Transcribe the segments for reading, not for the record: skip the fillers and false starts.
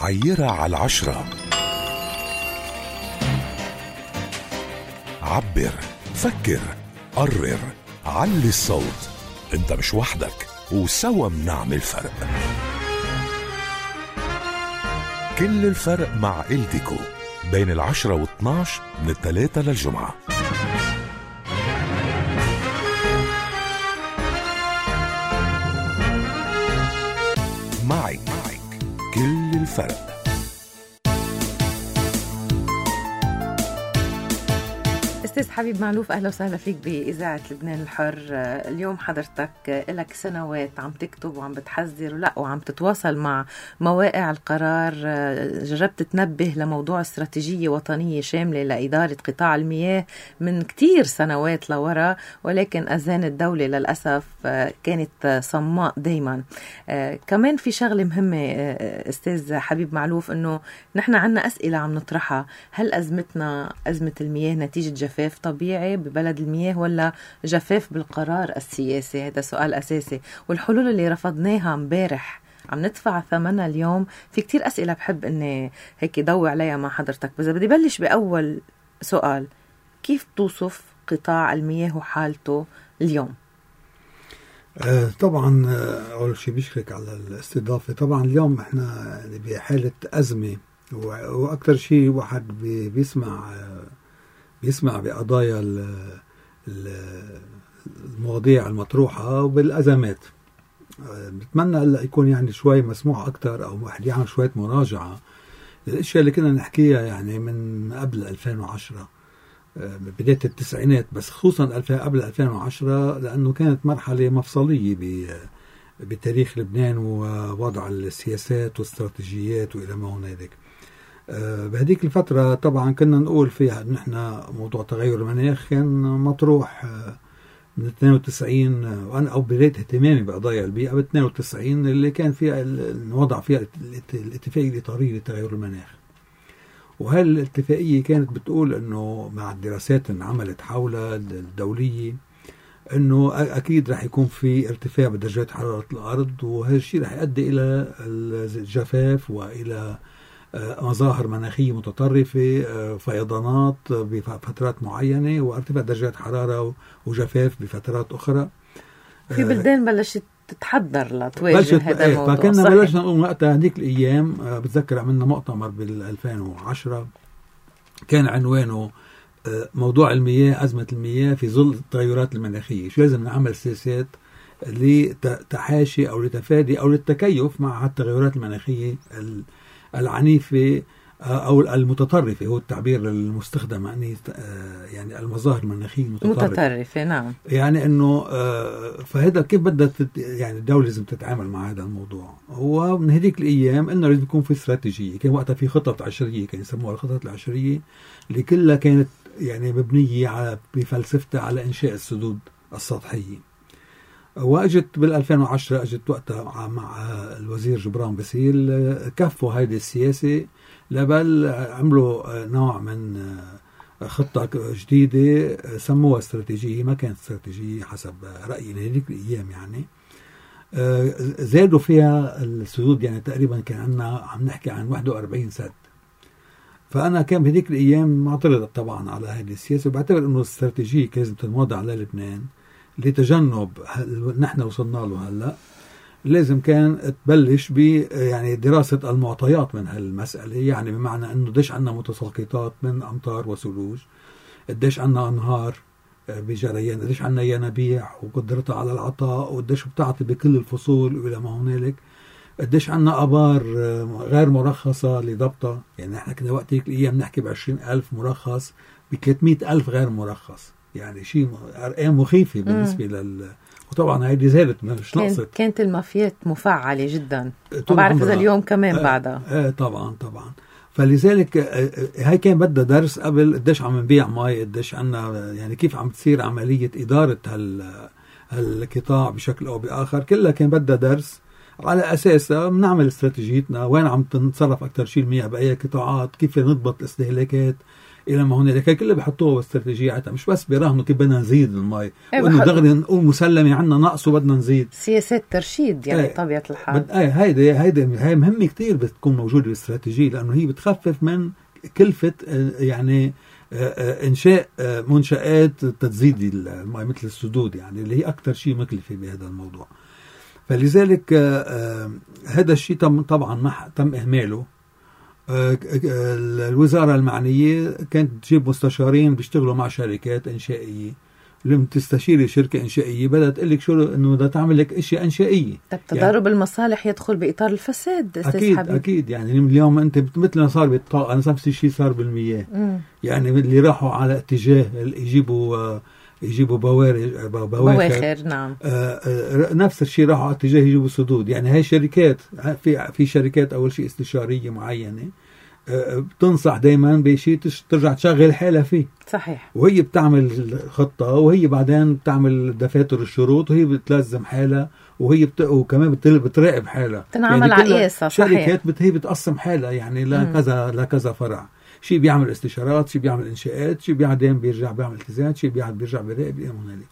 عيرة على 10. عبر، فكر، قرر، علي الصوت. انت مش وحدك، وسوا بنعمل فرق. كل الفرق مع إلتيكو بين 10 و12 من 3 للجمعة. معك كل الفرق. أستاذ حبيب معلوف، أهلا وسهلا فيك بإذاعة لبنان الحر. اليوم حضرتك لك سنوات عم تكتب وعم بتحذر وعم تتواصل مع مواقع القرار. جربت تنبه لموضوع استراتيجية وطنية شاملة لإدارة قطاع المياه من كتير سنوات لورا، ولكن أذان الدولة للأسف كانت صماء دايما. كمان في شغلة مهمة أستاذ حبيب معلوف، أنه نحن عنا أسئلة عم نطرحها. هل أزمتنا أزمة المياه نتيجة جفاف طبيعي ببلد المياه، ولا جفاف بالقرار السياسي؟ هذا سؤال أساسي، والحلول اللي رفضناها امبارح عم ندفع ثمنها اليوم. في كتير أسئلة بحب أني هيك ضوي عليها مع حضرتك، بس بدي بلش بأول سؤال. كيف توصف قطاع المياه وحالته اليوم؟ طبعا أول شيء بشكرك على الاستضافة. طبعا اليوم احنا بحالة أزمة، وأكثر شيء واحد بيسمع بقضايا المواضيع المطروحة وبالأزمات. بتمنى هلا يكون يعني شوي مسموع أكتر، أو واحد يعمل شوية مراجعة للأشياء اللي كنا نحكيها يعني من قبل 2010، بداية التسعينات، بس خصوصا قبل 2010، لأنه كانت مرحلة مفصلية بتاريخ لبنان ووضع السياسات والاستراتيجيات وإلى ما هنالك. بهديك الفترة طبعا كنا نقول فيها نحن موضوع تغير المناخ كان مطروح من 92، وأنا أو بداية اهتمامي بقضايا البيئة ب 92 اللي كان فيها وضع فيها الاتفاقية الإطارية لتغير المناخ. وهالاتفاقية كانت بتقول أنه مع الدراسات اللي عملت حولها الدولية أنه أكيد رح يكون في ارتفاع بدرجات حرارة الأرض، وهذا الشيء رح يؤدي إلى الجفاف وإلى مظاهر مناخية متطرفة، فيضانات بفترات معينة، وارتفاع درجات حرارة وجفاف بفترات أخرى. في بلدان بلشت تتحضر لتواجه هذا الموضوع. فكنا بلشنا نقول وقتها هذيك الأيام، بتذكر عملنا مؤتمر بال2010 كان عنوانه موضوع المياه، أزمة المياه في ظل التغيرات المناخية. شو لازم نعمل سياسات لتحاشي أو لتفادي أو للتكيف مع التغيرات المناخية العنيفة أو المتطرفة، هو التعبير المستخدم، يعني المظاهر المناخية متطرفة. نعم، يعني أنه فهذا كيف بدها يعني الدولة لازم تتعامل مع هذا الموضوع. هو من هذيك الأيام إنه لازم يكون في استراتيجية. كان وقتها في خطط عشرية، كان يسموها الخطط العشرية، اللي كلها كانت يعني مبنية بفلسفتها على إنشاء السدود السطحية. واجت بال2010 اجت وقتها مع الوزير جبران باسيل، كفوا هذه السياسة، لبل عملوا نوع من خطة جديدة سموها استراتيجية. ما كانت استراتيجية حسب رأينا هذيك الأيام، يعني زادوا فيها السدود، يعني تقريبا كان عندنا عم نحكي عن 41 سد. فأنا كان بهذيك الأيام معترض طبعا على هذه السياسة، وبعتبر أنه الاستراتيجية لازم تنوضع على لبنان لتجنب نحن وصلنا له هلا. لازم كان تبلش ب يعني دراسة المعطيات من هالمسألة، يعني بمعنى انه قديش عندنا متساقطات من امطار وثلوج، قديش عندنا انهار بجريان، قديش عندنا ينابيع وقدرتها على العطاء، وقديش بتعطي بكل الفصول والى ما هنالك، قديش عندنا ابار غير مرخصة لضبطها. يعني احنا كنا وقت هيك الايام نحكي ب20,000 مرخص، ب300,000 غير مرخص، يعني شيء أرقام مخيفة بالنسبة وطبعا هيدي زادت مش نقصت. كانت المافيات مفعلة جدا، وبعرف إذا اليوم كمان بعدها. طبعا. فلذلك هاي كان بدها درس قبل، قديش عم نبيع مي، قديش عنا، يعني كيف عم تصير عملية إدارة هالقطاع بشكل أو بآخر. كلها كان بدها درس، على أساسها بنعمل استراتيجيتنا، وين عم تنصرف أكتر شيء المياه بأي قطاعات، كيف نضبط الاستهلاكات، الى ما هنالك، كله بيحطوها باستراتيجياتها، مش بس بيراهنوا كيف بدنا نزيد المي وانه بحط... دغري نقول مسلمه عندنا نقص وبدنا نزيد. سياسات ترشيد يعني طبيعه الحال. هاي مهمه كتير بتكون موجوده بالاستراتيجيه، لانه هي بتخفف من كلفه يعني انشاء منشآت تزيد المي مثل السدود، يعني اللي هي اكثر شيء مكلفه بهذا الموضوع. فلذلك هذا الشيء طبعا ما تم اهماله. الوزاره المعنيه كانت تجيب مستشارين بيشتغلوا مع شركات انشائيه، لما تستشيري شركه انشائيه بدها تقول لك شو انه بدها تعمل لك اشياء انشائيه. طب تضارب يعني المصالح يدخل باطار الفساد اكيد حبيب. اكيد يعني اليوم انت مثل ما صار بالطاقه، انا نفس الشيء صار بالمياه. يعني اللي راحوا على اتجاه يجيبوا بواخر نعم. نفس الشيء راحوا على اتجاه يجيبوا سدود. يعني هاي شركات، في شركات اول شيء استشاريه معينه بتنصح دايما بشيء ترجع تشغل حالها فيه. صحيح. وهي بتعمل خطه، وهي بعدين بتعمل دفاتر الشروط، وهي بتلزم حالها، وهي وكمان بتراقب حالها، تنعمل يعني عقيسة. صحيح. شركات هي بتقسم حالها يعني لكذا فرع، شيء بيعمل استشارات، شيء بيعمل انشاءات، شيء بعدين بيرجع بيعمل التزامات، شيء بيرجع بيراقب هنالك.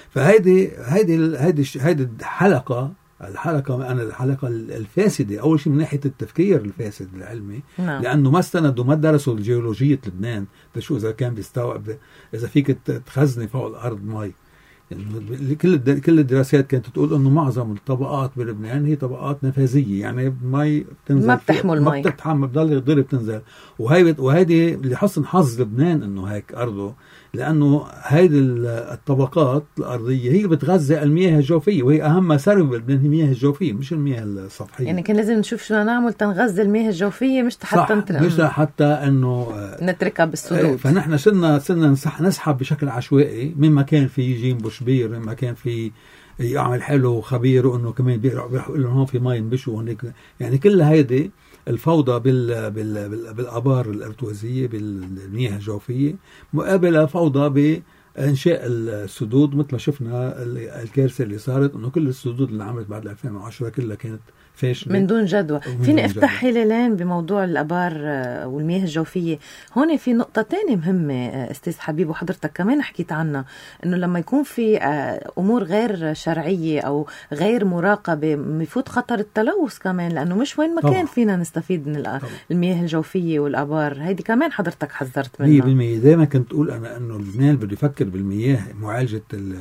فهيدي الحلقه أنا الحلقة الفاسدة أول شيء من ناحية التفكير الفاسد العلمي. نعم. لأنه ما استندوا، ما درسوا الجيولوجية لبنان تشوف إذا كان بيستوعب، إذا فيك تخزني فوق الأرض مي. يعني كل الدراسات كانت تقول إنه معظم الطبقات بلبنان هي طبقات نفاذية، يعني مي بتنزل ما بتحمل مي، ما بتتحمل، بضل يضرب بتنزل. وهيدي لحسن حظ لبنان إنه هيك أرضه، لأنه هيدي الطبقات الأرضية هي بتغذى المياه الجوفية، وهي أهم مسار بلبنان هي المياه الجوفية مش المياه السطحية. يعني كان لازم نشوف شو نعمل تنغذي المياه الجوفية، مش حتى إنه نتركها بالسدود. فنحن صرنا نسحب بشكل عشوائي من مكان في يجيب بشبير، من مكان في يعمل حاله خبير، وإنه كمان بيقول لهم هون في ماء ينبشوا هناك. يعني كل هيدي الفوضى بالآبار الارتوازية بالمياه الجوفية مقابلة فوضى بإنشاء السدود، مثل ما شفنا الكارثة اللي صارت، إنه كل السدود اللي عملت بعد 2010 كلها كانت فاشلة من دون جدوى. فيني افتح حلالين بموضوع الآبار والمياه الجوفية. هون في نقطة تانية مهمة أستاذ حبيب، وحضرتك كمان حكيت عنها، إنه لما يكون في أمور غير شرعية أو غير مراقبة بيفوت خطر التلوث كمان، لأنه مش وين ما كان فينا نستفيد من المياه الجوفية والآبار. هيدي كمان حضرتك حذرت منها. 100%. دائما كنت أقول أنا إنه لبنان بده يفكر بالمياه، معالجة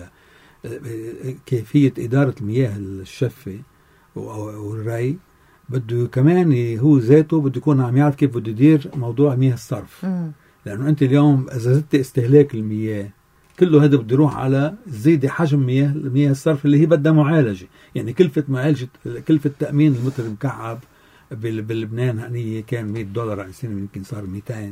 كيفية إدارة المياه الشفة والري. بده كمان هو ذاته بده يكون عم يعرف كيف بده يدير موضوع مياه الصرف. لأنه أنت اليوم إذا زدت استهلاك المياه كله هذا بده يروح على زيادة حجم مياه الصرف اللي هي بدها معالجة. يعني كلفة تأمين المتر المكعب بلبنان هي كان $100 عن سنة، يمكن صار 200.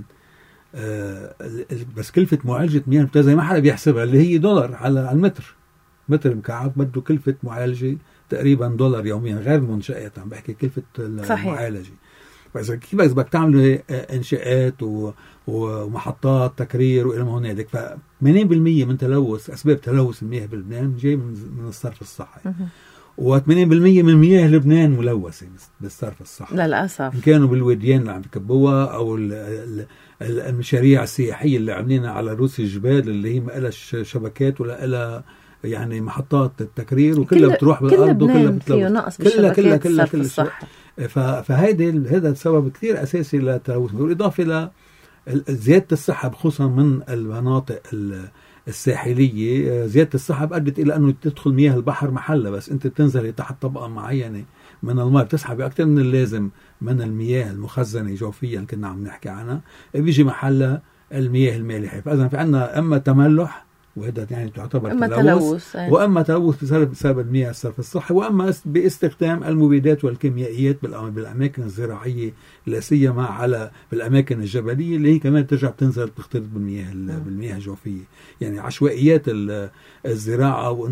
بس كلفة معالجة مياه زي ما حدا بيحسبها اللي هي $1 على المتر، متر مكعب بده كلفة معالجة تقريبا $1 يوميا، غير المنشآت عم بحكي كلفة المعالجة. فإذا كيف إذا بدك تعمل إنشاءات ومحطات تكرير وإلى ما هنالك، ف80% من أسباب تلوث المياه بلبنان جاي من الصرف الصحي، و80% من مياه لبنان ملوثة بالصرف الصحي للأسف. إن كانوا بالوديان اللي عم بكبوها أو المشاريع السياحية اللي عاملينها على رؤوس الجبال اللي هي ما لهاش شبكات ولا لها يعني محطات التكرير، وكلها بتروح بالأرض وكلها بتلوث. كلها هذا السبب كثير أساسي للتلوث. بالإضافة لزيادة السحب خصوصا من المناطق الساحلية، زيادة السحب أدت إلى أنه تدخل مياه البحر محلة، بس أنت بتنزل تحت طبقة معينة من الماء، بتسحب أكثر من اللازم من المياه المخزنة جوفيا كنا عم نحكي عنها، بيجي محلها المياه المالحة. فإذا في عنا أما تملح، وهذا يعني تعتبر تلوث، وأما تلوث بسبب المياه الصرف الصحي، وأما باستخدام المبيدات والكيميائيات بالأماكن الزراعية، لا سيما بالأماكن الجبلية اللي هي كمان ترجع تنزل تختلط بالمياه الجوفية. يعني عشوائيات الزراعة، وإنه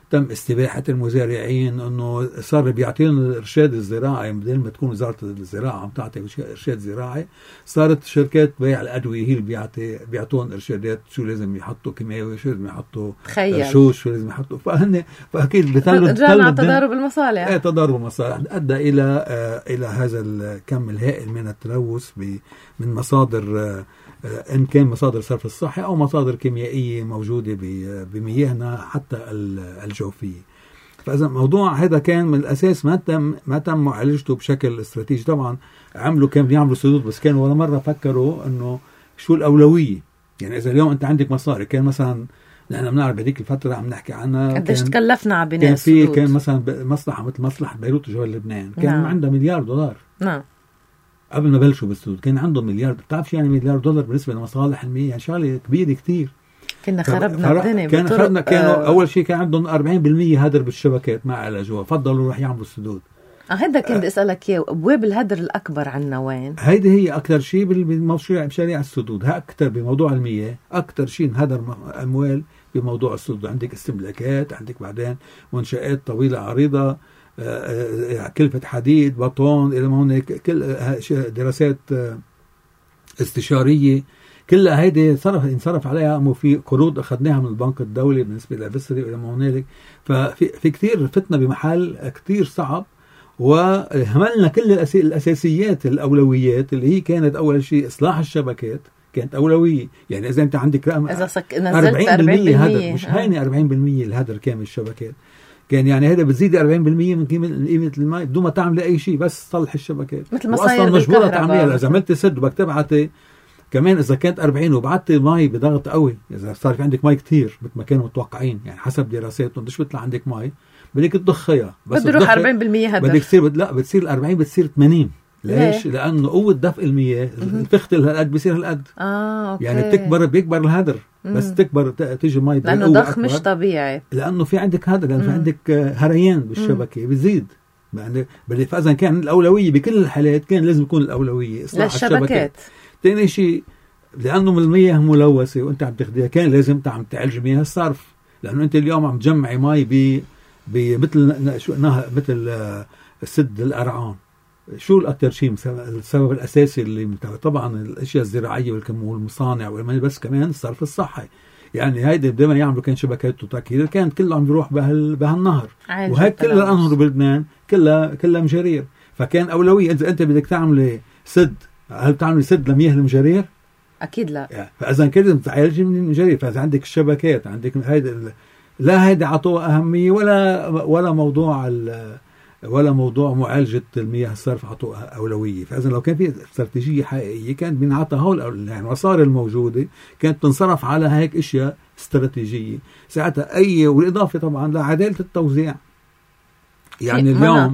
تم استباحة المزارعين، انه صار بيعطيهم الارشاد الزراعي بدل ما تكون وزارة الزراعة عم تعطي ارشاد زراعي، صارت شركات بيع الادوية هي اللي بيعطون ارشادات شو لازم يحطوا كيماوي، شو لازم يحطوا شو لازم يحطوا. فاكيد رجعنا تضارب المصالح. تضارب المصالح ادى الى هذا الكم الهائل من التلوث من مصادر، إن كان مصادر صرف الصحي أو مصادر كيميائية موجودة بمياهنا حتى الجوفية. فإذا الموضوع هذا كان من الأساس ما تم معالجته بشكل استراتيجي. طبعا كانوا يعملوا سدود، بس كانوا ولا مرة فكروا إنه شو الأولوية. يعني إذا اليوم أنت عندك مصاري، كان مثلا نحن بنعرف بهذيك الفترة عم نحكي عنها قديش تكلفنا على بناء السدود. كان مثلا مصلحة مثل مصلحة بيروت وجبل لبنان كان عندها $1 مليار. نعم. قبل ما بلشوا بالسدود كان عندهم $1 مليار. بتعرف يعني $1 مليار بالنسبة لمصالح المياه يعني شغلة كبيرة كتير. كنا خربنا الدنيا. كانوا أول شيء كان عندهم 40% هدر بالشبكات ما عالجوها، فضلوا راح يعملوا السدود. هذا كان بدي أسألك إياه، أبواب الهدر الأكبر عنا وين؟ هيدي هي أكثر شيء بمشاريع السدود. أكثر بموضوع المياه، أكثر شيء هدر أموال بموضوع السدود. عندك استملاكات، عندك بعدين منشآت طويلة عريضة، كلفة حديد، بطون، إلى ما هناك كل دراسات استشارية، كلها هيدي انصرف عليها. وفي قروض أخذناها من البنك الدولي بالنسبة لبسري إلى ما هنالك. ففي كتير فتنا بمحل كتير صعب، وهملنا كل الأساسيات الأولويات اللي هي كانت أول شيء إصلاح الشبكات كانت أولوية. يعني إذا أنت عندك رقم 40% هدر، مش هيني 40% الهدر كامل الشبكات كان، يعني هذا بتزيد 40% من قيمة الماء بدون ما تعمل أي شيء، بس تصلح الشبكات. وأصلا مجبورة تعملها. إذا عملت سد بدك تبعتي كمان، إذا كانت 40 وبعتي مي بضغط قوي، إذا صار في عندك مي كتير مثل ما كانوا متوقعين، يعني حسب دراساتهم مش بيطلع عندك مي بدك تضخيها، بس بتروح 40% هدر. بدك تصير بتصير 40 بتصير 80. ليش؟ لأنه قوة دفء المياه تختل هالقد بيصير هالقد. أوكي. يعني بيكبر الهدر، بس تكبر تيجي مي لأنه ضخ مش طبيعي، لأنه في عندك هدر، لأنه في عندك هريان بالشبكة بتزيد. فإذا كان الأولوية بكل الحالات كان لازم يكون الأولوية إصلاح الشبكات. ثاني شيء، لأنه من المياه ملوثة وأنت عم تاخديها كان لازم عم تعالج مياه الصرف، لأنه أنت اليوم عم تجمعي مي مثل سد الأرعان. شو الأكثر شيء السبب الأساسي اللي طبعا الأشياء الزراعية والمصانع بس كمان الصرف الصحي. يعني هيدا دائما يعملوا كان شبكات وتأكيد كانت كله عم بيروح بهالنهر، وهيك كل الأنهر بلبنان كلها مجارير. فكان أولوية إذا أنت بدك تعمل سد، هل تعمل سد لمياه المجارير؟ أكيد لا. فإذا كده لازم تعالج من المجارير. فإذا عندك الشبكات عندك هيدا عطوه أهمية ولا موضوع معالجة المياه الصرف عطوه أولوية. فإذا لو كان في استراتيجية حقيقية كانت بنعطى هول يعني المصاري الموجودة كانت تنصرف على هيك أشياء استراتيجية ساعتها. والإضافة طبعا لعدالة التوزيع. يعني اليوم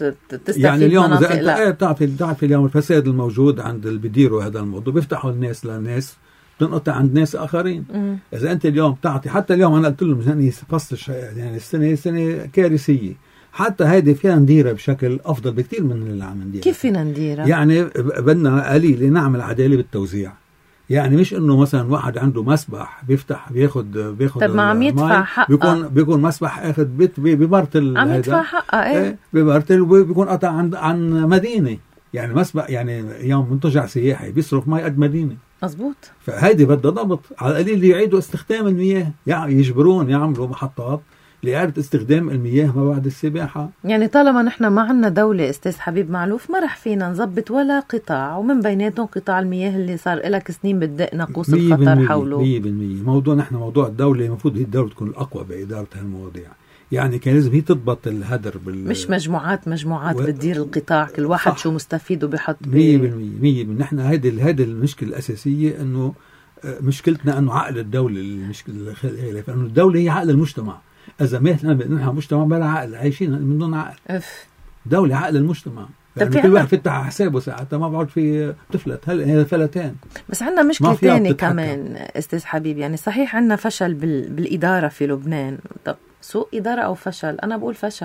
إذا بتعرف اليوم الفساد الموجود عند اللي بيديروا هذا الموضوع بيفتحوا الناس للناس تنقطع عند ناس آخرين. إذا أنت اليووم تعطي، حتى اليوم أنا قلت لهم فصل يعني السنة كارثية، حتى هيدي فينا نديرها بشكل أفضل بكتير من اللي عم نديرها. كيف فينا نديرها؟ يعني بدنا قليل نعمل عدالة بالتوزيع. يعني مش إنه مثلا واحد عنده مسبح بياخد طب ما عم يدفع حقه، بيكون مسبح أخذ ببرتل، عم يدفع حقه ببرتل، وبيكون قطع عن مدينة. يعني مسبح يعني يوم منتجع سياحي بيصرف مي قد مدينة. مزبوط. فهيدي بدها ضبط. على القليل يعيدوا استخدام المياه، يجبرون يعملوا محطات لإعادة استخدام المياه ما بعد السباحة. يعني طالما نحن ما عنا دولة أستاذ حبيب معلوف ما رح فينا نضبط ولا قطاع، ومن بيناتهم قطاع المياه اللي صار لك سنين بتدق ناقوس الخطر حوله. 100% موضوع الدولة المفروض هي الدولة تكون الأقوى بإدارة هالمواضيع. يعني كان لازم هي تضبط الهدر مش مجموعات بتدير القطاع، كل واحد صح. شو مستفيد وبيحط 100%. نحن هيدي المشكلة الأساسية، إنه مشكلتنا إنه عقل الدولة المشكلة، لأنه الدولة هي عقل المجتمع. إذا ما نحن مجتمع بلا عقل، عايشين من دون عقل. دولة عقل المجتمع. يعني كل واحد فتح حسابه ساعتها ما بعد في تفلت هذا فلتان. بس عندنا مشكلة تانية كمان أستاذ حبيب. يعني صحيح عندنا فشل بالإدارة في لبنان. طب سوء إدارة أو فشل؟ أنا بقول فشل.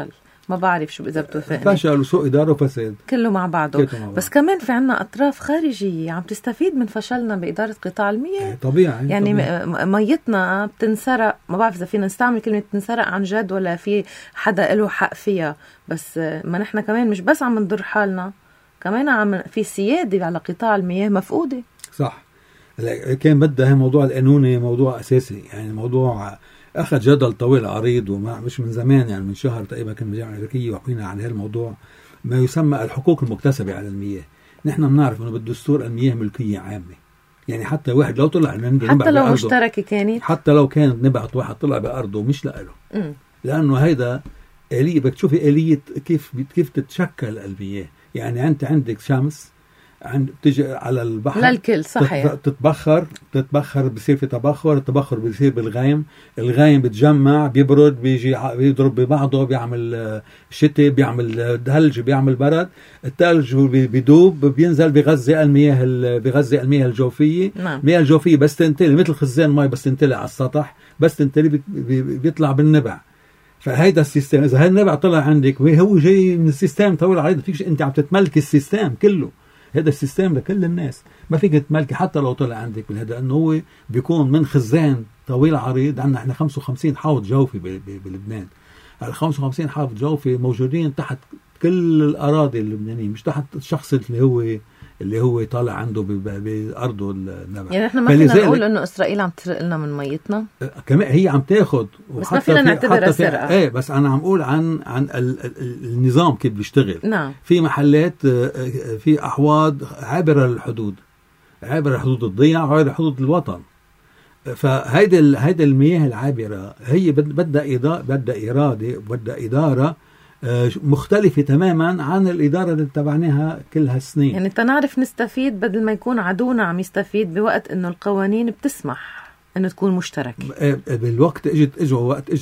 ما بعرف شو إذا بتوافقني. فشل وسوء إدارة وفساد كله مع بعضه. بس كمان في عنا أطراف خارجية عم تستفيد من فشلنا بإدارة قطاع المياه. طبيعي. يعني ميتنا بتنسرق، ما بعرف إذا فينا نستعمل كلمة تنسرق عن جد ولا في حدا له حق فيها، بس ما نحن كمان مش بس عم نضر حالنا، كمان عم في سيادة على قطاع المياه مفقودة. صح. كان بدها موضوع القانوني موضوع أساسي، يعني موضوع أخذ جدل طويل عريض ومش من زمان، يعني من شهر تقريبا كان بالجامعة الأمريكية وحكينا عن هالموضوع، ما يسمى الحقوق المكتسبة على المياه. نحن بنعرف إنه بالدستور المياه ملكية عامة، يعني حتى واحد لو طلع حتى لو مشتركة كانت، حتى لو كانت نبعت واحد طلع بأرضه مش لأله، لأنه هيدا آلية. بدك تشوفي آلية كيف تتشكل المياه. يعني أنت عندك شمس بتيجي على البحر للكل، صحيح، تتبخر بصير في تبخر، التبخر بيصير بالغيم، الغيم بتجمع بيبرد، بيجي بيضرب ببعضه، بيعمل شتاء، بيعمل ثلج، بيعمل برد، الثلج بيدوب، بينزل بغذي المياه الجوفية. المياه الجوفية بس تنتلي مثل خزان مي، بس تنتلي على السطح، بس تنتلي بيطلع بالنبع. فهيدا السيستم، إذا هالنبع طلع عندك هو جاي من السيستم طويل عريض، فيكش أنت عم تتملك السيستم كله. هذا السيستم لكل الناس، ما فيك تملكي حتى لو طلع عندك بالهذا، انه هو بيكون من خزان طويل عريض. عندنا احنا 55 حوض جوفي بلبنان. ال 55 حوض جوفي موجودين تحت كل الاراضي اللبنانيه، مش تحت الشخص اللي هو طالع عنده بارضه النبع. يعني احنا ما فينا نقول انه اسرائيل عم تسرق لنا من ميتنا، كمان هي عم تاخذ، بس ما فينا نعتبرها سرقه. ايه، بس انا عم اقول عن النظام كيف بيشتغل. نعم. في محلات، في احواض عابره للحدود، عابره حدود الضيعه وعابره حدود الوطن. فهيدا المياه العابره هي بدها اراده، بدها اداره مختلفة تماما عن الإدارة اللي اتبعناها كل هالسنين. يعني تنعرف نستفيد بدل ما يكون عدونا عم يستفيد، بوقت انه القوانين بتسمح انه تكون مشتركة. بالوقت اجت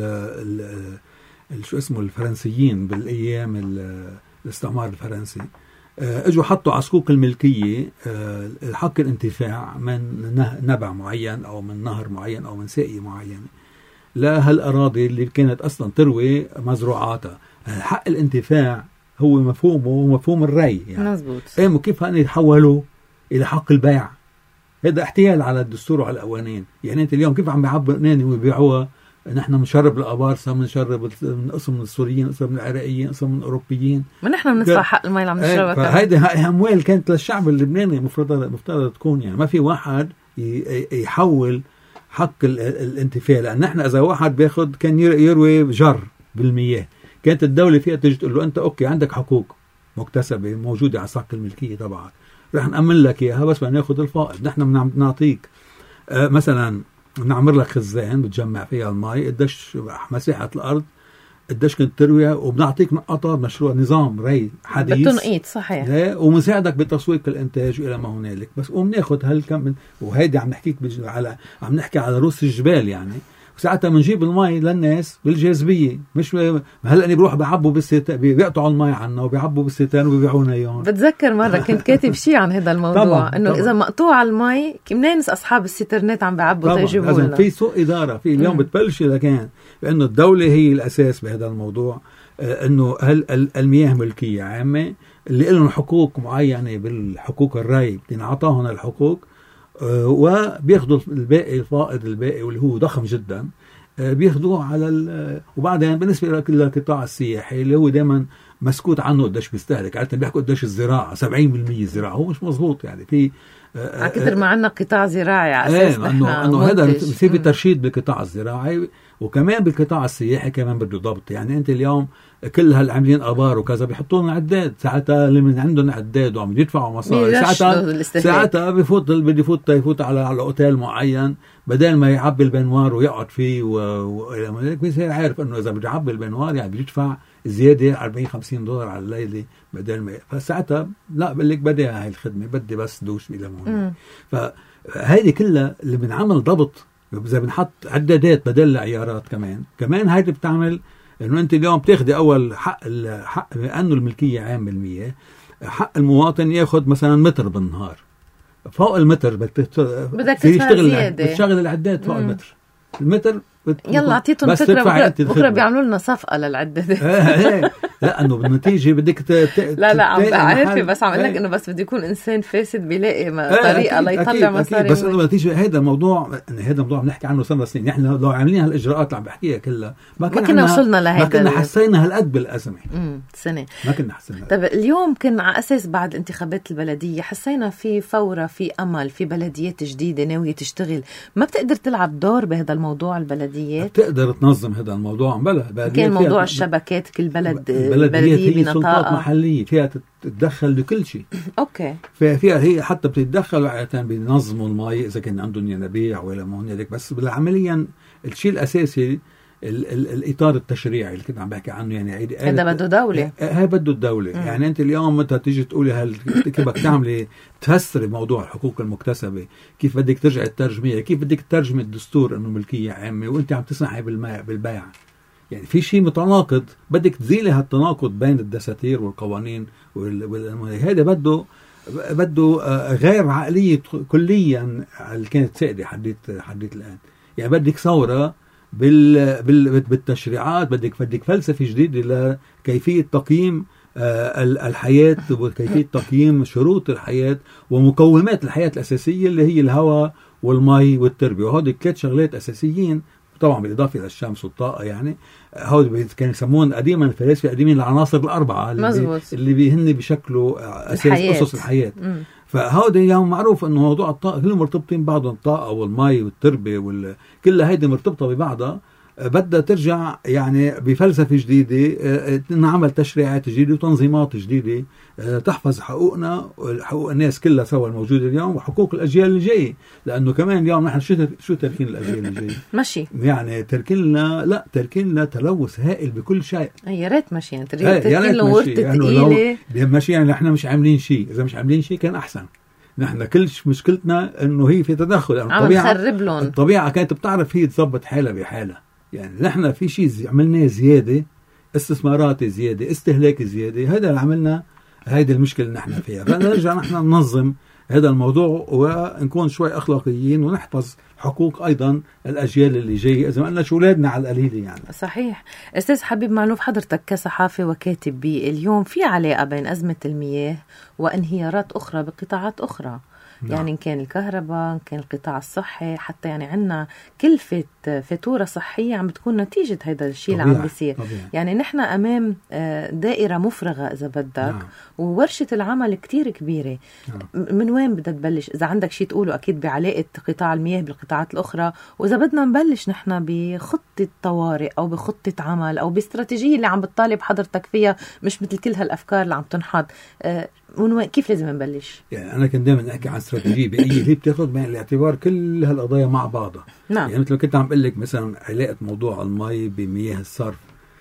شو اسمه الفرنسيين بالايام الاستعمار الفرنسي، اجوا حطوا على سقوق الملكية حق الانتفاع من نبع معين او من نهر معين او من ساقية معينة لهالأراضي اللي كانت أصلا تروي مزروعاتها. حق الانتفاع هو مفهوم الري، يعني مزبوط. كيف هن يتحولوا إلى حق البيع؟ هذا احتيال على الدستور وعلى القوانين. يعني أنت اليوم كيف عم بيعبوا قناني ويبيعوها؟ نحن بنشرب الآبار، بنشرب من قسم من السوريين، قسم من العراقيين، قسم من الأوروبيين، ما نحن بندفع حق المي اللي عم نشربها. فهيدي أموال كانت للشعب اللبناني، مفترض تكون، يعني ما في واحد يحول حق الانتفاع. لأن نحن إذا واحد بياخد كان يروي جر بالمياه، كانت الدولة فيها تجي تقول له أنت أوكي عندك حقوق مكتسبة موجودة على سقف الملكية تبعك، رح نأمن لك إياها بس بناخد الفائض. نحن بنعطيك مثلا بنعمر لك خزان بتجمع فيها المي، قديش مساحة الأرض، قديش كنت تروي، وبنعطيك نقطة مشروع نظام ري حديث بالتنقيط، صحيح، ومساعدك بتسويق الانتاج الى ما هنالك. بس وبناخذ هالكم، وهيدي عم نحكي على رؤوس الجبال يعني. وساعتها بنجيب المي للناس بالجاذبيه، مش هلا اني بروح بعبوا بالستان، بيقطعوا المي عنا وبيعبوا بالستان وبيبيعونا اياهم. بتذكر مره كنت كاتب شيء عن هذا الموضوع، انه اذا مقطوع المي منين اصحاب السترنات عم بيعبوا تيجيبوا لنا. في سوء اداره في اليوم بتبلش لكان لانه الدوله هي الاساس بهذا الموضوع، انه المياه ملكيه عامه اللي لهم حقوق معينه بالحقوق الري بتنعطاهم الحقوق، وبياخذوا الباقي، الفائض الباقي واللي هو ضخم جدا بياخذوه على وبعدين بالنسبه للقطاع السياحي اللي هو دائما مسكوت عنه قديش بيستهلك. عاده بيحكوا قديش الزراعه 70% الزراعه، هو مش مزبوط. يعني في كثر ما عندنا قطاع زراعي على اساس انه هذا بصير في ترشيد بالقطاع الزراعي، وكمان بالقطاع السياحي كمان بده ضبط. يعني انت اليوم كل هالعاملين ابار وكذا بيحطوا لنا عداد، ساعتها اللي من عندهم عداد وعم يدفعوا مصاري، ساعتها بفوت على اوتيل معين، بدل ما يعبي البنوار ويقعد فيه والى ما هنالك، بيصير عارف انه اذا بده يعبي البنوار يعني بيدفع زياده $40-50 على الليله بدل ما، فساعتها لا بقول لك بدي هاي الخدمه، بدي بس دوش الى ما. فهيدي كلها اللي بنعمل ضبط. اذا بنحط عدادات بدل العيارات كمان هيدي بتعمل انه انت اليوم بتاخدي اول حق لانه الملكيه عام بالمياه، حق المواطن ياخذ مثلا متر بالنهار، فوق المتر بدك تشتغل العداد فوق المتر يلا اعطيتهم فكره، بكره بيعملوا لنا صفقه للعده. لا انه بالنتيجه بدك لا عم عارفه، بس عم اقول لك انه بس بده يكون انسان فاسد بيلاقي طريقه ليطلع مصاري. بس انه بالنتيجه هذا الموضوع بنحكي عنه صار سنين. نحن لو عاملين هالاجراءات اللي عم بحكيها كلها ما كنا وصلنا لهيدا، ما كنا حسينا هالقد بالازمه سنه، ما كنا حسينا. طيب اليوم كنا على اساس بعد انتخابات البلديه حسينا في فوره، في امل، في بلديات جديده ناويه تشتغل. ما بتقدر تلعب دور بهذا الموضوع البلديات؟ بتقدر تنظم هذا الموضوع. بلا كان موضوع الشبكات، كل بلديه بنطاقه محليه فيها تتدخل لكل شيء. اوكي، فيها هي حتى بتتدخل عاده بينظموا المي اذا كان عندهم ينابيع ولا ما هنالك. بس بالعمليا الشيء الاساسي الاطار التشريعي اللي كنت عم بحكي عنه. يعني هذا بده دوله، هي بده الدوله. يعني انت اليوم متى تيجي تقولي كيف بدك تعملي تفسري موضوع الحقوق المكتسبه، كيف بدك ترجعي تترجميها، كيف بدك تترجمي الدستور انه ملكيه عامه وانت عم تسمحي بالبيع. يعني في شيء متناقض، بدك تزيلي هالتناقض بين الدساتير والقوانين هذا بده غير عقليه كليا اللي كانت سائده حديث الان. يعني بدك ثوره بالتشريعات، بدك فلسفه جديده لكيفيه تقييم الحياه وكيفيه تقييم شروط الحياه ومقومات الحياه الاساسيه اللي هي الهواء والمي والتربه. وهذول 3 شغلات اساسيين طبعا بالاضافه الى الشمس والطاقه. يعني هول كانوا يسمون قديما الفلاسفه القديمين العناصر الاربعه اللي هن بشكلوا اساس اسس الحياه. فهذا اليوم معروف انه موضوع الطاقه كلهم مرتبطين ببعضهم، الطاقه والمي والتربه كلها هيدي مرتبطه ببعضها. بدها ترجع يعني بفلسفه جديده، نعمل تشريعات جديده وتنظيمات جديده تحفظ حقوقنا وحقوق الناس كلها سوا الموجوده اليوم وحقوق الاجيال اللي جايه. لانه كمان اليوم نحن شو تركين الاجيال اللي جايه؟ ماشي، يعني تركين لنا تلوث هائل بكل شيء. يا ريت ماشي، يعني تركين له ورطه ثقيله ماشي. يعني نحن مش عاملين شيء، اذا مش عاملين شيء كان احسن. نحن كل مشكلتنا انه هي في تدخل. يعني الطبيعه كانت بتعرف هي تظبط حالها بحالها. يعني نحن في شيء عملناه زياده، استثمارات زياده، استهلاك زياده، هذا اللي عملنا. هيدي المشكله اللي نحن فيها. فنرجع نحن ننظم هذا الموضوع ونكون شوي اخلاقيين ونحفظ حقوق ايضا الاجيال اللي جايه، اذا ما قلنا شو اولادنا على القليله. يعني صحيح. استاذ حبيب معلوف، حضرتك كصحافي وكاتب بي اليوم في علاقه بين ازمه المياه وانهيارات اخرى بقطاعات اخرى. يعني إن كان الكهرباء، إن كان القطاع الصحي، حتى يعني عنا كلفة فاتورة صحية عم بتكون نتيجة هذا الشيء اللي عم بيصير. يعني نحن أمام دائرة مفرغة إذا بدك. وورشة العمل كتير كبيرة. من وين بدها تبلش؟ إذا عندك شيء تقوله أكيد بعلاقة قطاع المياه بالقطاعات الأخرى، وإذا بدنا نبلش نحن بخطة طوارئ أو بخطة عمل أو باستراتيجية اللي عم بتطالب حضرتك فيها، مش مثل كل هالأفكار اللي عم تنحط. كيف لازم نبلش؟ يعني أنا كنت دائما أحكي عن استراتيجية بيئية هي بتاخذ بعين الاعتبار كل هالقضايا مع بعضها. نعم. يعني مثل ما كنت عم بقول لك مثلا علاقة موضوع المي بمياه الصرف.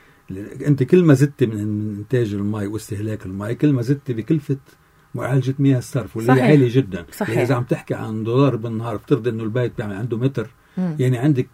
أنت كل ما زدت من إنتاج المي واستهلاك المي كل ما زدت بكلفة معالجة مياه الصرف واللي هي عالية جدا. صحيح. يعني إذا عم تحكي عن $1 بالنهار، افترض إنه البيت بيعمل عنده متر، يعني عندك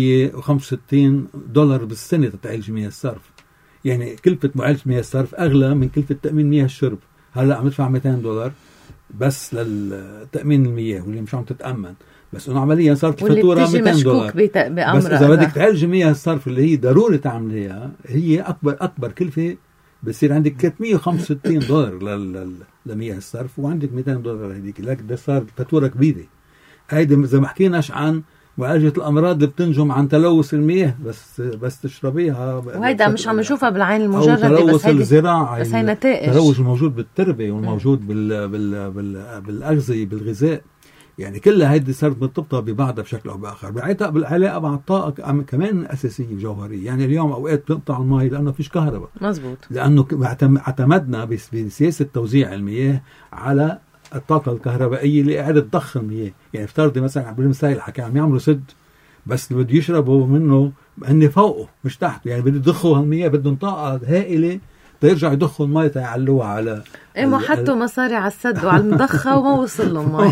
$365 بالسنة تتعالج مياه الصرف. يعني كلفة معالجة مياه الصرف أغلى من كلفة تأمين مياه الشرب. هلا عم ندفع $200 بس للتأمين المياه واللي مش عم تتأمن، بس انه عمليا صارت فاتوره $200. بس اذا بدك تعالج مياه الصرف اللي هي ضروري تعمليها، هي اكبر كلفه بصير عندك $365 لمياه الصرف، وعندك $200 هذيك. لك ده صار فاتوره كبيره. هيدي اذا ما حكيناش عن معالجة الأمراض اللي بتنجم عن تلوث المياه بس تشربيها. وهيدا مش عم نشوفها بالعين المجردة، تلوث الزراعي، بس هي نتائج. التلوث الموجود بالتربة والموجود بالأغذية بالغذاء. يعني كلها هيدي صارت مرتبطة ببعضها بشكل أو بآخر. بالعلاقة مع الطاقة كمان أساسية وجوهرية. يعني اليوم أوقات بنقطع الماء لأنه فيش كهرباء. مزبوط. لأنه اعتمدنا بسياسة توزيع المياه على الطاقة الكهربائية لإعادة ضخ المياه. يعني افترضي مثلا بالمثال اللي حكي عم يعملوا سد، بس اللي بده يشربوا منه هن فوقه مش تحته. يعني بده يضخوا هالمياه، بدهم طاقة هائلة تيرجعوا يضخوا المياه تيعلوها على ما حطوا مصاري على السد وعلى المضخة وما وصل لهم مي.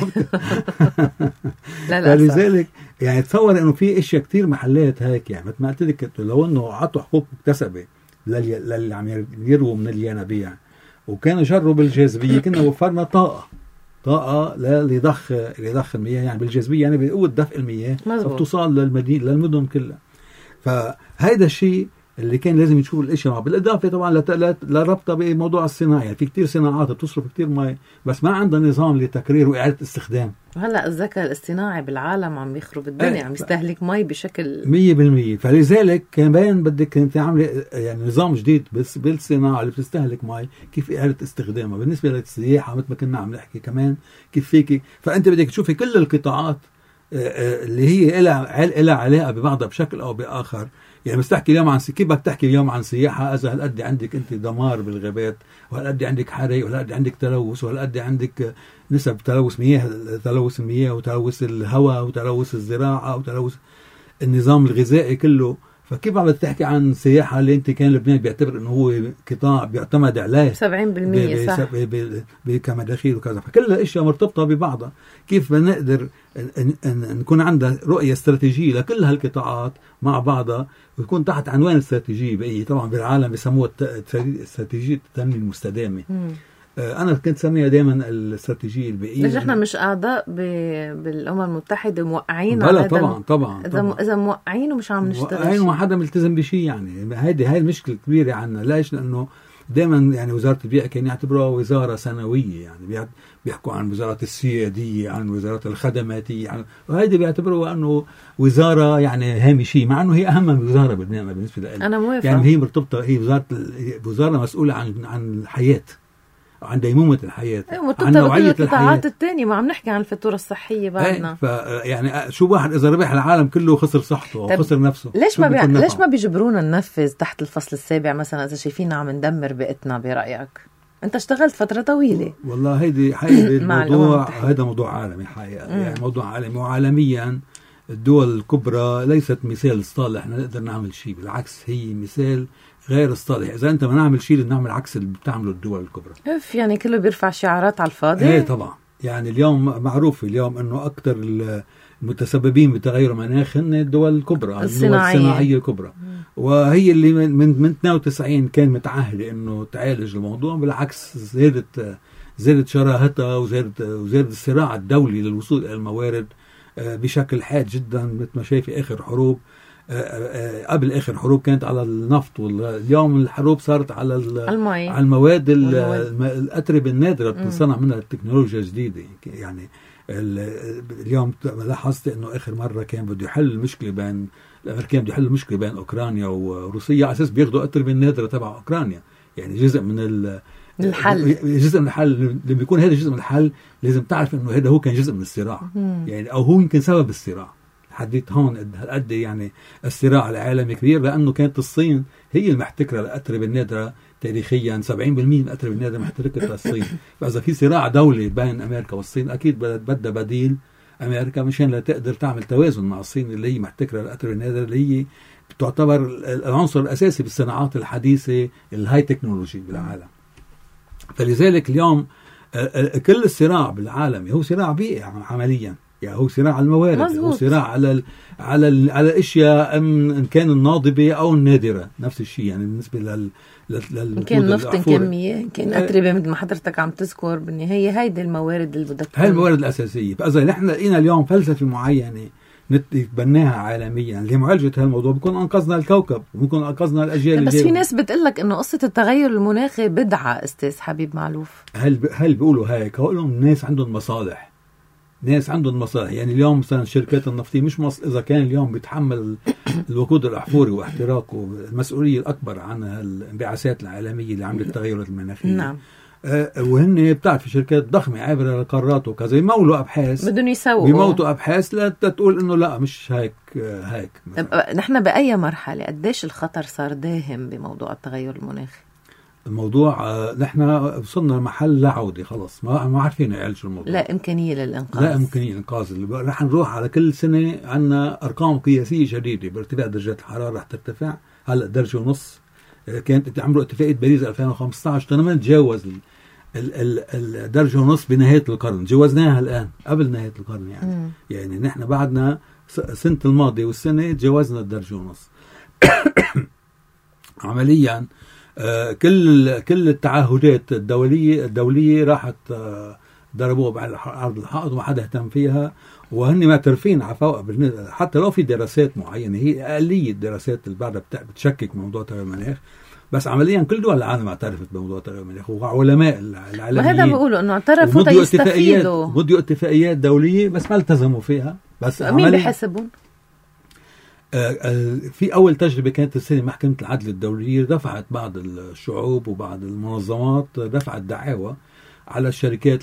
فلذلك يعني تصور انه في اشياء كتير محلات هيك. يعني مثل ما قلت لك لو انه عطوا حقوق مكتسبة للي عم يرووا من الينابيع وكانوا جروا بالجاذبية، كنا وفرنا طاقة ليضخ المياه. يعني بالجاذبية يعني بقوة دفء المياه بتوصل للمدن كلها. فهذا الشيء اللي كان لازم يشوف الاشياء معه. بالاضافه طبعا لربطه بموضوع الصناعه، يعني في كتير صناعات بتصرف كتير مي بس ما عندها نظام لتكرير واعاده استخدام. هلا الذكاء الاصطناعي بالعالم عم يخرب الدنيا، عم يستهلك مي بشكل 100%. فلذلك كمان بدك تعملي يعني نظام جديد بس بالصناعه اللي بتستهلك مي، كيف اعاده استخدامها. بالنسبه للسياحه مثل ما كنا عم نحكي كمان كيف فيك، فانت بدك تشوفي كل القطاعات اللي هي لها علاقه ببعضها بشكل او باخر. يعني بس تحكي اليوم عن كيف بدك تحكي اليوم عن سياحه اذا هالقد عندك انت دمار بالغابات، وهالقد عندك حرق، وهالقد عندك تلوث، وهالقد عندك نسب تلوث مياه، تلوث المياه وتلوث الهواء وتلوث الزراعه وتلوث النظام الغذائي كله. فكيف عم تحكي عن سياحه اللي انت كان لبنان بيعتبر انه هو قطاع بيعتمد عليه 70% صح كمداخيل وكذا. فكل الاشياء مرتبطه ببعضها. كيف بنقدر نكون عندنا رؤيه استراتيجيه لكل هالقطاعات مع بعضها ويكون تحت عنوان استراتيجيه بقيه. طبعا بالعالم بيسموها استراتيجيه التنميه المستدامه. انا كنت سميها دائما الاستراتيجيه البيئيه. ليش احنا مش اعضاء بالامم المتحده موقعين على طبعا اذا موقعين ومش عم نشتغل موقعين وما حدا ملتزم بشيء. يعني هاي المشكله الكبيره عنا. ليش؟ لانه دائما يعني وزاره البيئه كانوا يعتبروها وزاره سنويه، يعني بيحكوا عن وزاره السياديه، عن وزاره الخدماتيه، وهيدي بيعتبروها انه وزاره يعني هامشيه، مع انه هي اهم وزاره بلبنان بالنسبه لي. انا موافقه. يعني هي مرتبطه، هي وزاره مسؤوله عن الحياه، عن ديمومة الحياة، عن نوعية القطاعات الثانية. ما عم نحكي عن الفاتورة الصحية بعدنا. يعني شو واحد إذا ربح العالم كله خسر صحته وخسر نفسه. ليش ما بيجبرونا ننفذ تحت الفصل السابع مثلا إذا شايفيننا عم ندمر بيئتنا؟ برأيك أنت اشتغلت فترة طويلة. والله هيدي الموضوع هذا موضوع عالمي حقيقة. يعني موضوع عالمي، وعالميا الدول الكبرى ليست مثال صالح نقدر نعمل شيء. بالعكس هي مثال غير الصالح. إذا أنت ما نعمل شيء نعمل عكس اللي بتعمله الدول الكبرى. يعني كله بيرفع شعارات على الفاضي. ايه طبعا. يعني اليوم معروف اليوم أنه أكثر المتسببين بتغير المناخ هن الدول الكبرى، الصناعية الكبرى. وهي اللي من 92 كان متعهدة أنه تعالج الموضوع. بالعكس زادت شراهتها وزادت الصراع الدولي للوصول إلى الموارد بشكل حاد جدا. مثل ما شايف آخر حروب، قبل آخر حروب كانت على النفط، واليوم الحروب صارت على المواد الأتربة النادرة بتصنع منها التكنولوجيا الجديدة. يعني اليوم لاحظت انه اخر مرة كان بده يحل المشكلة بين الامريكان، بده يحل المشكلة بين اوكرانيا وروسيا على اساس بياخذوا الأتربة النادرة تبع اوكرانيا. يعني جزء من الحل. جزء من الحل. لما يكون هذا جزء من الحل لازم تعرف انه هذا هو كان جزء من الصراع. يعني او هو يمكن سبب الصراع. حديت هون قد يعني الصراع العالمي كبير، لانه كانت الصين هي المحتكره الأتربة النادرة تاريخيا. 70% من الأتربة النادرة محتكرة الصين. فاذا في صراع دولي بين امريكا والصين اكيد بدها بديل امريكا مشان لا تقدر تعمل توازن مع الصين اللي هي محتكره الأتربة النادرة، اللي هي تعتبر العنصر الاساسي بالصناعات الحديثه الهاي تكنولوجي بالعالم. فلذلك اليوم كل الصراع بالعالم هو صراع بيئي عمليا. يعني هو صراع على الموارد. مزبوط. هو صراع على الاشياء ان كان الناضبه او النادره. نفس الشيء يعني بالنسبه إن كان نفط، إن كان مياه، إن كان أتربة مثل ما حضرتك عم تذكر. بالنهاية هيدي الموارد اللي بدك، هاي الموارد الأساسية. فإذا نحن لقينا اليوم فلسفة معينة نتبناها عالميا لمعالجة هالموضوع بكون أنقذنا الكوكب وبكون أنقذنا الأجيال. بس في ناس بتقلك إنه قصة التغير المناخي بدعة. أستاذ حبيب معلوف، هل بيقولوا هيك؟ هقولهم الناس عندهم مصالح. ناس عندهم مصالح. يعني اليوم مثلا الشركات النفطية مش إذا كان اليوم بيتحمل الوقود الأحفوري واحتراقه المسؤولية الأكبر عن الانبعاثات العالمية اللي عملت التغيرات المناخية. نعم. وهن بتعرف شركات ضخمة عابرة للقارات وكذا يمولوا أبحاث، بدهم يسووا بيموتوا أبحاث لا تقول إنه لا مش هيك. نحن بأي مرحلة قديش الخطر صار داهم بموضوع التغير المناخي؟ الموضوع نحن وصلنا لمحل لا عودة. خلص ما عارفين يعالجوا الموضوع. لا إمكانية للإنقاذ. لا إمكانية للإنقاذ. رح نروح على كل سنة عنا أرقام قياسية شديدة بارتفاع درجات الحرارة. رح ترتفع هلأ 1.5 درجة. كانت عملوا اتفاقية باريس 2015 لما نتجاوز 1.5 درجة بنهاية القرن. جوزناها الآن قبل نهاية القرن. يعني نحن بعدنا سنة الماضية والسنة تجاوزنا 1.5 درجة. كل التعهدات الدولية راحت ضربوها بعد عرض الحائط وما حدا اهتم فيها، وهن معترفين عفوا حتى لو في دراسات معينة، هي أقلية الدراسات اللي بعدها بتشكك موضوع تغير المناخ، بس عمليا كل دول العالم اعترفت بموضوع تغير المناخ، وعلماء العالميين وهذا بيقولوا انه اعترفوا تيستفيدوا، بدوا اتفاقيات دولية بس ما التزموا فيها. بس مين بيحسبون؟ في أول تجربة كانت السنة محكمة العدل الدولية دفعت بعض الشعوب وبعض المنظمات دفعت دعاوى على الشركات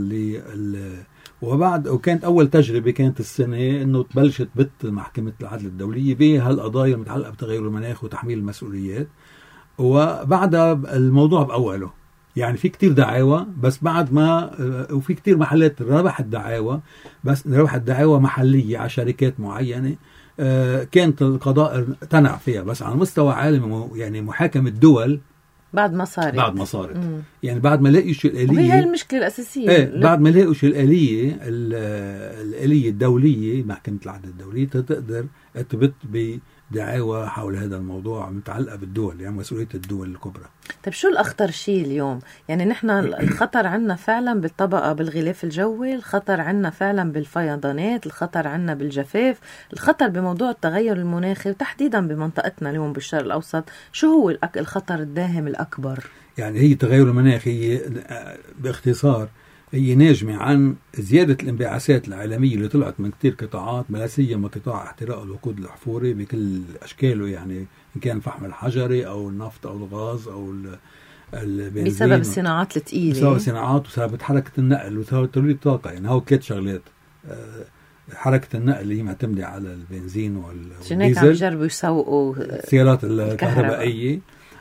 وكانت أول تجربة كانت السنة إنه تبلشت محكمة العدل الدولية بهالقضايا المتعلقة بتغير المناخ وتحميل المسؤوليات، وبعدها الموضوع بأوله. يعني في كتير دعاوى بس بعد ما، وفي كتير محلات ربحت دعاوى، بس ربحت دعاوى محلية على شركات معينة كانت القضاء تنع فيها، بس على مستوى عالمي يعني محاكمة الدول بعد ما صارت يعني بعد ما لقيوا شو الآلية، وهي المشكلة الأساسية بعد ما لقيوا شو الآلية الدولية، محكمة العدل الدولية تقدر تثبت بدعاوى حول هذا الموضوع متعلقة بالدول، يعني مسؤولية الدول الكبرى. طيب شو الأخطر شيء اليوم؟ يعني نحن الخطر عنا فعلا بالطبقة بالغلاف الجوي، الخطر عنا فعلا بالفيضانات، الخطر عنا بالجفاف، الخطر بموضوع التغير المناخي، وتحديدا بمنطقتنا اليوم بالشرق الأوسط. شو هو الخطر الداهم الأكبر؟ يعني هي تغير المناخ هي باختصار هي ناجمة عن زيادة الانبعاثات العالمية اللي طلعت من كتير قطاعات، لا سيما قطاع احتراق الوقود الأحفوري بكل أشكاله، يعني إن كان فحم الحجري أو النفط أو الغاز أو البنزين، بسبب الصناعات الثقيلة، بسبب الصناعات وسبب حركة النقل وسبب توليد الطاقة. يعني هو 3 شغلات، حركة النقل اللي هي معتمدة على البنزين والديزل، هيك عم يجربوا يسوقوا السيارات الكهربائية،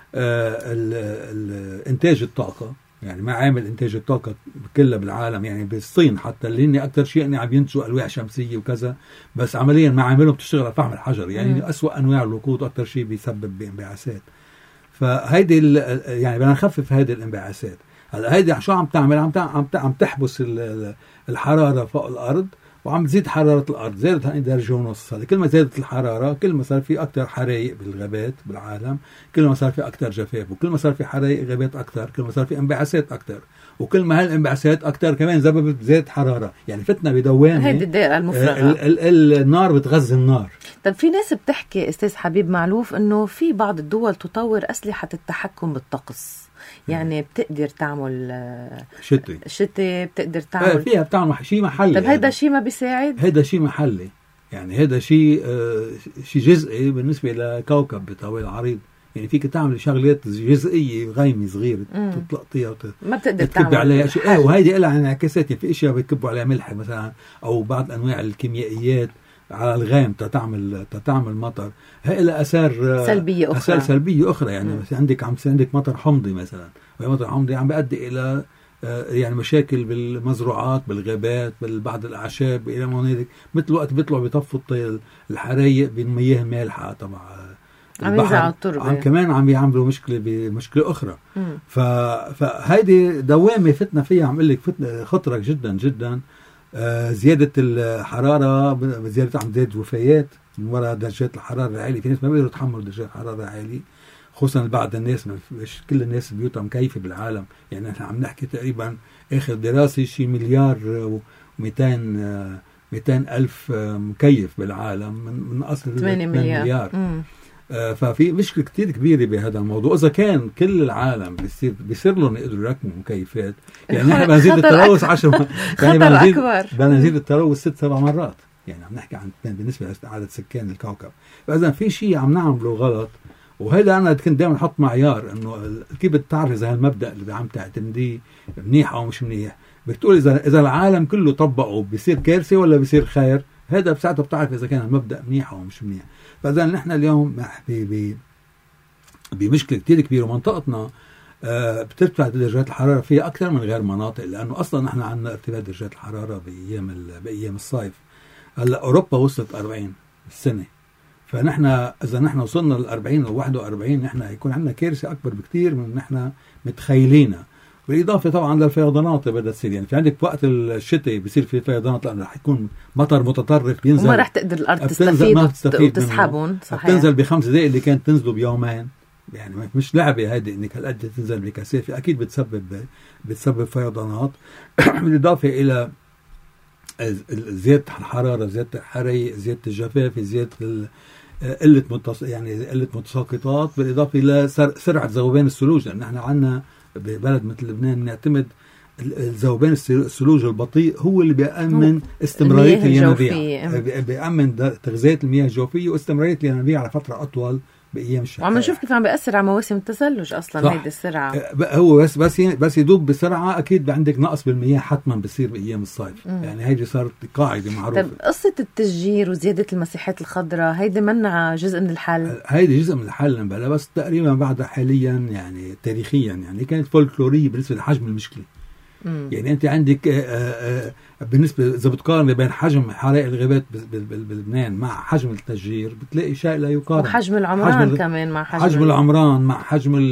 إنتاج الطاقة، يعني ما عامل إنتاج الطاقة كلها بالعالم، يعني بالصين حتى اللي هن أكتر شيء عم ينتجوا ألواح شمسية وكذا، بس عمليا ما عاملهم بتشتغل على فحم الحجر، يعني أسوأ أنواع الوقود أكتر شيء بيسبب بانبعاثات. فهيدي يعني بدنا نخفف هذه الانبعاثات. هلا هيدي شو عم تعمل؟ عم تحبس الحرارة فوق الأرض، وعم تزيد حرارة الأرض، زادت 1.5 درجة. كل ما زادت الحرارة كل ما صار في أكتر حرائق بالغابات بالعالم، كل ما صار في أكتر جفاف، وكل ما صار في حرائق غابات أكتر كل ما صار في انبعاثات أكتر، وكل ما هالانبعاثات أكتر كمان زادت حرارة. يعني فتنا بدوامة، هيدي الدائرة المفرغة، النار بتغذي النار. طب في ناس بتحكي أستاذ حبيب معلوف إنه في بعض الدول تطور أسلحة التحكم بالطقس، يعني بتقدر تعمل شتي بتقدر تعمل فيها بتعمل شيء محلي. طب هيدا شيء ما بيساعد؟ هيدا شيء محلي، يعني هيدا شيء جزئي بالنسبة لكوكب بطويل عريض. يعني فيك تعمل شغلات جزئية غيمة صغيرة تلقطيها ما بتقدر تعمل عليها شيء. وهيدي لها انعكاسات، يعني في اشياء بتكبوا عليها ملح مثلا، او بعض انواع الكيميائيات على الغام تتعمل مطر، هي لها اثار سلبيه اخرى. يعني عندك مطر حمضي مثلا، ومطر حمضي عم بيؤدي الى يعني مشاكل بالمزروعات بالغابات بعض الاعشاب الى هنالك، مثل وقت بيطلعوا بيطفوا الحرايق بالمياه المالحه تبع البحر، كمان عم يعملوا مشكله اخرى. فهيدي دوامه فتنا فيها، عم اقول لك خطره جدا جدا. زيادة الحرارة عم زيادة وفيات من وراء درجات الحرارة العالية. في ناس ما بيقدروا يتحملوا درجات الحرارة العالية، خصوصا بعض الناس، مش كل الناس بيوتها مكيفة بالعالم. يعني نحن عم نحكي تقريبا آخر دراسة شي 1,200,000,000 مكيف بالعالم من أصل 8 مليار. ففي مشكلة كتير كبيرة بهذا الموضوع. إذا كان كل العالم بيصير لهم يقدروا يركبوا مكيفات، يعني نحن بنزيد التلوث 10 يعني بنزيد التلوث 6-7 مرات. يعني عم نحكي عن بالنسبة لعدد سكان الكوكب. فإذا في شيء عم نعمله غلط، وهذا أنا كنت دائما أحط معيار إنه كيف بتعرف إذا هالمبدأ اللي عم تعتمديه منيح أو مش منيح. بتقول إذا العالم كله طبقه بيصير كارثة ولا بيصير خير، هذا بساعته بتعرف إذا كان المبدأ منيح أو مش منيح. فإذا نحن اليوم بمشكلة كتير كبيرة، ومنطقتنا بترتفع درجات الحرارة فيها أكثر من غير مناطق، لأنه أصلا نحن عندنا ارتفاع درجات الحرارة بأيام الصيف. هلا أوروبا وصلت 40 السنة، فنحن إذا نحن وصلنا ل40 أو 41 نحن هيكون عندنا كارثة أكبر بكتير من نحن متخيلينها. بالإضافة طبعا للفيضانات اللي بدها تصير. يعني في عندك وقت الشتاء بيصير في فيضانات، لأنه رح يكون مطر متطرف بينزل وما رح تقدر الأرض تستفيد وتسحبهم. بتنزل ب5 دقائق اللي كانت تنزله بيومين يعني مش لعبة هذه انك هالقد تنزل بكثافة، اكيد بتسبب فيضانات بالاضافة الى زيادة الحرارة، زيادة الحرارة، زيادة الجفاف، زيادة قلة متساقطات، بالاضافة الى سرعة ذوبان الثلوج، لان احنا عندنا ببلد مثل لبنان نعتمد الذوبان الثلوج البطيء هو اللي بيأمن استمرارية الينابيع، بيأمن تغذية المياه الجوفية واستمرارية الينابيع على فترة أطول بأيام الشتاء. وعم نشوف كيف عم بيأثر على مواسم التثلج أصلا هيدي السرعة. هو بس يدوب بسرعة، أكيد عندك نقص بالمياه حتما بصير بأيام الصيف. يعني هيدي صارت قاعدة معروفة. طب قصة التشجير وزيادة المساحات الخضراء هيدي منع جزء من الحل؟ هيدي جزء من الحل بلا، بس تقريبا بعدها حاليا يعني تاريخيا يعني كانت فولكلورية بالنسبة لحجم المشكلة. يعني أنت عندك بالنسبة إذا بتقارن بين حجم حرائق الغابات بلبنان مع حجم التشجير بتلاقي شيء لا يقارن. وحجم العمران كمان مع حجم العمران مع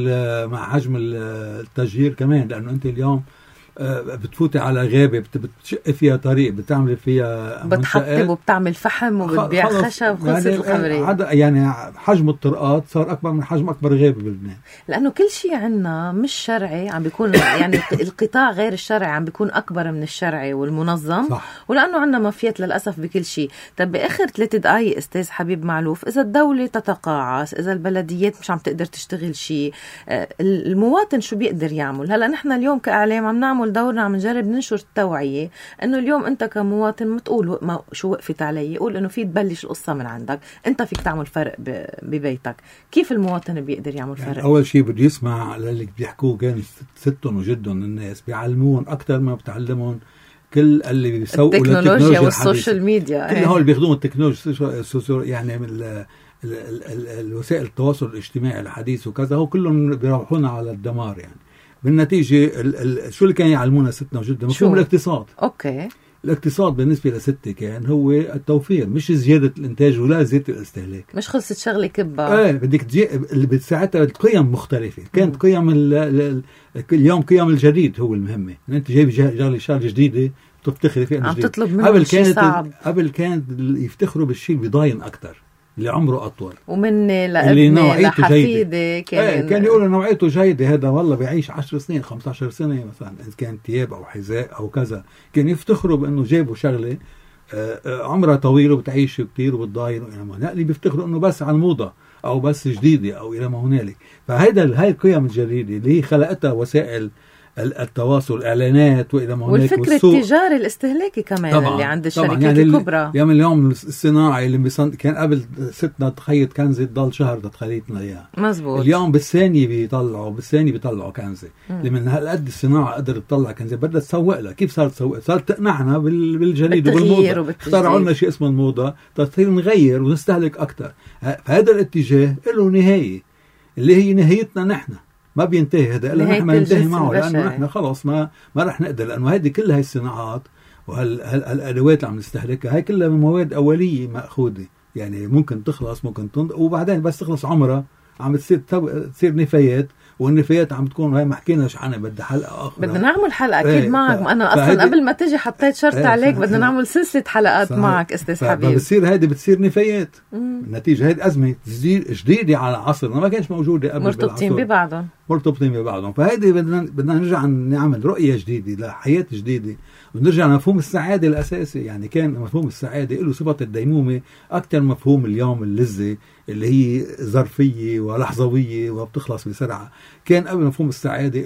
حجم التشجير كمان، لأنه أنت اليوم بتفوتي على غابة بتشق فيها طريق، بتعمل فيها بتحطب وبتعمل فحم وبتبيع خشب، خلصت الخبرية. يعني حجم الطرقات صار أكبر من حجم أكبر غابة بلبنان، لأنه كل شيء عنا مش شرعي عم بيكون يعني القطاع غير الشرعي عم بيكون أكبر من الشرعي والمنظم. صح. ولأنه عنا مافيات للأسف بكل شيء. طب بآخر 3 دقايق أستاذ حبيب معلوف، إذا الدولة تتقاعس، إذا البلديات مش عم تقدر تشتغل شيء، المواطن شو بيقدر يعمل؟ هلأ نحن اليوم كإعلام عم نعمل دورنا، عم نجرب ننشر التوعية انه اليوم انت كمواطن ما تقول شو وقفت علي، قول انه في تبلش القصة من عندك، انت فيك تعمل فرق ببيتك. كيف المواطن بيقدر يعمل فرق؟ يعني اول شيء بده يسمع للي بيحكوه كان ستهم وجدهم، الناس بيعلمون اكثر ما بتعلمهم كل اللي بيسوقوا التكنولوجيا والسوشيال ميديا. كل هول بيخدموا التكنولوجيا يعني من الوسائل التواصل الاجتماعي الحديث وكذا، هو كلهم بيروحونا على الدمار. يعني بالنتيجة شو اللي كان يعلمونا ستنا وجدنا؟ مفهوم الاقتصاد. اوكي. الاقتصاد بالنسبة لستي كان هو التوفير، مش زيادة الانتاج ولا زيادة الاستهلاك. مش خلصت شغلة كبة. بدك اللي بتساعدها القيم مختلفة. كانت قيم اليوم قيم الجديد هو المهمة. انت جايب شغلة جديدة بتفتخري فيها. عم تطلب منه شيء صعب. قبل كانت يفتخروا بالشيء اللي بيضاين اكتر، اللي عمره أطول، ومن لابني لحفيدي كان يقولوا نوعيته جيدة، هذا والله بيعيش 10 سنين 15 سنة مثلا، إذا كان ثياب أو حذاء أو كذا. كان يفتخروا بأنه جابوا شغلة عمرها طويل وبتعيش كتير وبتضاين وإلى ما هنالك. اللي بيفتخروا أنه بس على الموضة أو بس جديدة أو إلى ما هنالك. هاي القيم الجديدة اللي خلقتها وسائل التواصل، الاعلانات والى ما هنالك، والفكر التجاري الاستهلاكي كمان طبعاً عند الشركات يعني الكبرى. اليوم الصناعي اللي كان قبل ستنا تخيط كنزه تضل شهر تخيطنا اياها. مزبوط. اليوم بالثانيه بيطلعوا كنزه. لمن هالقد الصناعه قدرت تطلع كنزه، بدها تسوق لها. كيف صارت تسوق؟ صارت تقنعنا بالجديد وبالموضه. اخترعوا لنا شيء اسمه الموضه تصير نغير ونستهلك اكثر. فهذا الاتجاه له نهايه اللي هي نهايتنا نحن، ما بينتهي هذا الا نحن ما ننتهي معه، لانه نحن خلص ما رح نقدر، لانه هذه كلها هاي الصناعات وهالادوات اللي عم نستهلكها هاي كلها من مواد اوليه ماخوذه، يعني ممكن تخلص ممكن وبعدين بس تخلص عمرها عم تصير نفايات، والنفايات عم تكون هاي ما حكيناش عنها، بدها حلقه اخرى. بدنا نعمل حلقه اكيد معك. انا اصلا قبل ما تجي حطيت شرط عليك بدنا نعمل سلسله حلقات معك استاذ حبيب. بتصير نفايات. النتيجه هيدي ازمه جديده على عصرنا، ما كانش موجوده قبل. مرتبطين ببعضهم. فهيدي بدنا نرجع نعمل رؤيه جديده لحياه جديده، ونرجع لمفهوم السعاده الاساسي. يعني كان مفهوم السعاده له صفه الديمومه اكثر مفهوم اليوم اللذه اللي هي ظرفيه ولحظويه وبتخلص بسرعه. كان قبل مفهوم السعاده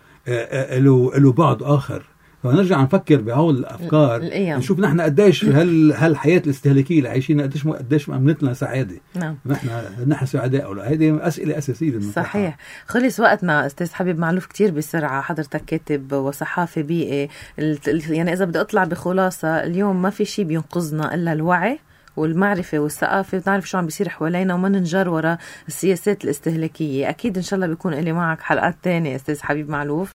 له بعد اخر. فنرجع نفكر بهول الافكار، نشوف نحن قديش هالحياه الاستهلاكيه اللي عايشينها قديش امنتنا سعاده. نعم. نحن سعداء ولا؟ هذه اسئله اساسيه للمساحة. صحيح. خلص وقتنا استاذ حبيب معلوف كتير بسرعه. حضرتك كاتب وصحافي بيئي، يعني اذا بدي اطلع بخلاصه اليوم ما في شيء بينقذنا الا الوعي والمعرفة والثقافة، ونعرف شو عم بيصير حوالينا وما ننجر وراء السياسات الاستهلاكية. أكيد إن شاء الله بيكون إلي معك حلقات تانية أستاذ حبيب معلوف.